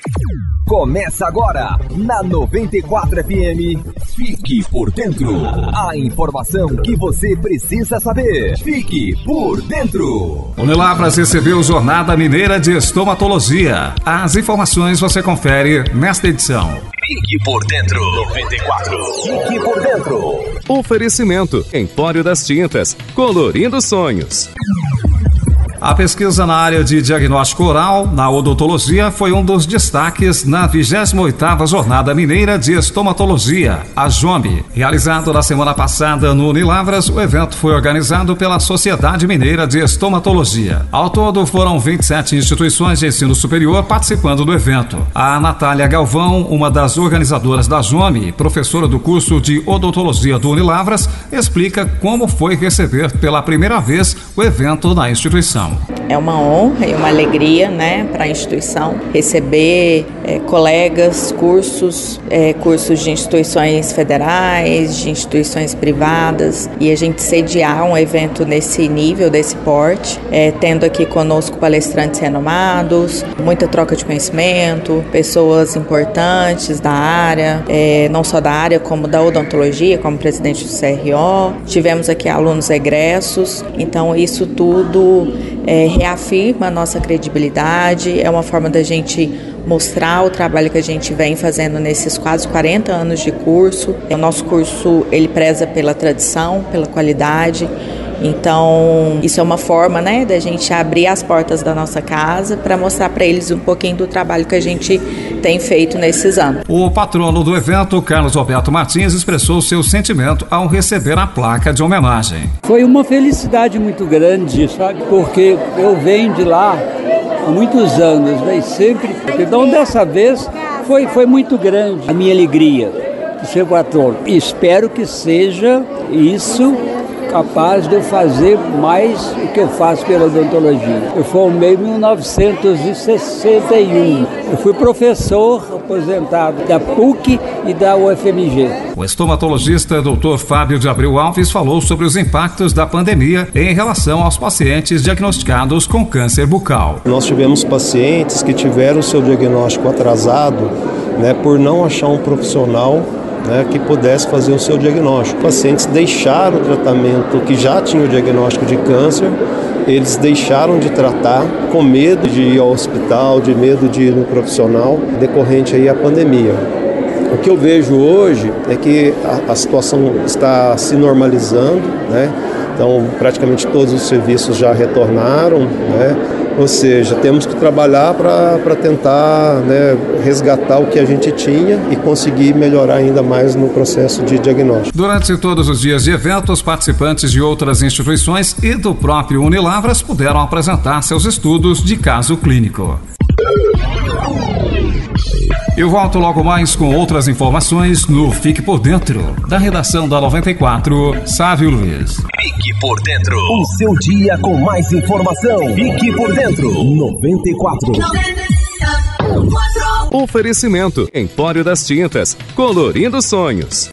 Começa agora, na 94 FM, Fique por Dentro. A informação que você precisa saber. Fique por Dentro. Unilavras recebeu Jornada Mineira de Estomatologia. As informações você confere nesta edição. Fique por Dentro. 94. Fique por Dentro. Oferecimento: Empório das Tintas, colorindo sonhos. A pesquisa na área de diagnóstico oral, na odontologia, foi um dos destaques na 28ª Jornada Mineira de Estomatologia, a JOME. Realizado na semana passada no Unilavras, o evento foi organizado pela Sociedade Mineira de Estomatologia. Ao todo, foram 27 instituições de ensino superior participando do evento. A Natália Galvão, uma das organizadoras da JOME, professora do curso de odontologia do Unilavras, explica como foi receber pela primeira vez o evento na instituição. É uma honra e uma alegria, né, para a instituição receber colegas, cursos de instituições federais, de instituições privadas, e a gente sediar um evento nesse nível, desse porte, tendo aqui conosco palestrantes renomados, muita troca de conhecimento, pessoas importantes da área, não só da área como da odontologia, como presidente do CRO. Tivemos aqui alunos egressos, então isso tudo reafirma a nossa credibilidade, é uma forma da gente mostrar o trabalho que a gente vem fazendo nesses quase 40 anos de curso. O nosso curso, ele preza pela tradição, pela qualidade. Então, isso é uma forma, né, da gente abrir as portas da nossa casa para mostrar para eles um pouquinho do trabalho que a gente tem feito nesses anos. O patrono do evento, Carlos Roberto Martins, expressou seu sentimento ao receber a placa de homenagem. Foi uma felicidade muito grande, sabe? Porque eu venho de lá há muitos anos, né? E sempre... Então, dessa vez, foi muito grande a minha alegria de ser patrono. E espero que seja isso capaz de eu fazer mais do que eu faço pela odontologia. Eu formei em 1961. Eu fui professor aposentado da PUC e da UFMG. O estomatologista Dr. Fábio de Abreu Alves falou sobre os impactos da pandemia em relação aos pacientes diagnosticados com câncer bucal. Nós tivemos pacientes que tiveram seu diagnóstico atrasado, né, por não achar um profissional, né, que pudesse fazer o seu diagnóstico. Pacientes deixaram o tratamento, que já tinham o diagnóstico de câncer, eles deixaram de tratar com medo de ir ao hospital, de medo de ir no profissional, decorrente aí à pandemia. O que eu vejo hoje é que a situação está se normalizando, né? Então praticamente todos os serviços já retornaram, né? Ou seja, temos que trabalhar para tentar, né, resgatar o que a gente tinha e conseguir melhorar ainda mais no processo de diagnóstico. Durante todos os dias de evento, os participantes de outras instituições e do próprio Unilavras puderam apresentar seus estudos de caso clínico. Eu volto logo mais com outras informações no Fique por Dentro, da redação da 94, Sávio Luiz. Fique por Dentro. O seu dia com mais informação. Fique por Dentro. 94. Oferecimento: Empório das Tintas, colorindo sonhos.